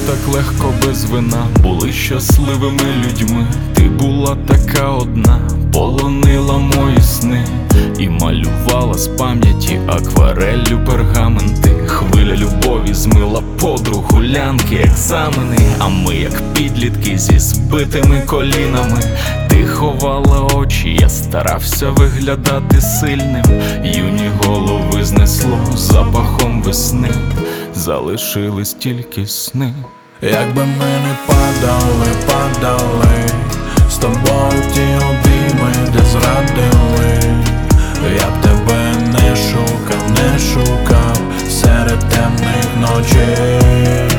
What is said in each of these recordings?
так легко без вина, були щасливими людьми. Ти була така одна, полонила мої сни і малювала з пам'яті аквареллю пергаменти. Хвиля любові змила подруг, гулянки, екзамени. А ми, як підлітки зі збитими колінами. Ти ховала очі, я старався виглядати сильним. Юні голови знесло запахом весни, залишились тільки сни. Якби ми не падали з тобою в ті обійми, де зрадили, я б тебе не шукав серед темних ночей.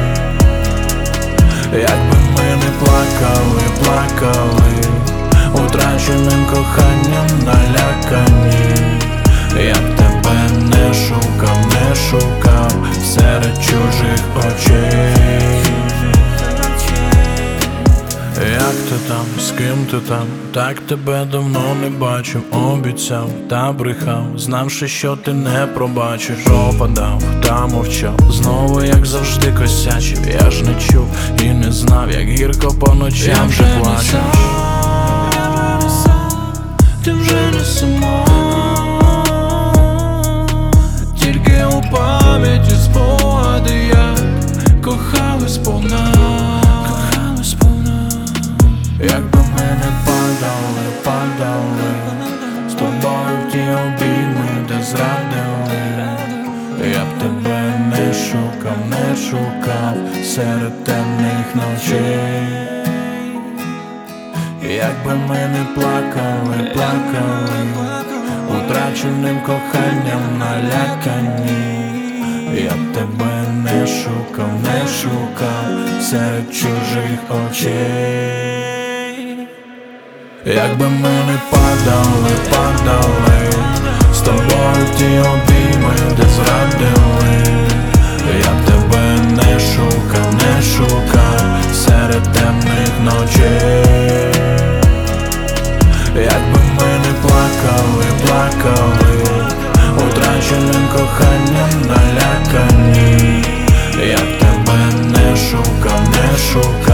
Якби ми не плакали утраченим коханням налякані, я б тебе не шукав серед чужих очей. Як ти там, з ким ти там? Так тебе давно не бачив. Обіцяв та брехав, знавши, що ти не пробачиш. Опадав та мовчав, знову як завжди косячив. Я ж не чув і не знав, як гірко по ночам вже плачеш. Ти вже не сама, тільки у пам'яті спогади, як кохали сповна. Якби ми не падали з тобою в ті обійми, де зрадили, я б тебе не шукав серед темних ночей. Якби ми не плакали утраченим коханням налякані, я б тебе не шукав серед чужих очей. Якби ми не падали з тобою в ті обійми, де зрадили, я б тебе не шукав серед темних ночей. Якби ми не плакали утраченим коханням налякані, я б тебе не шукав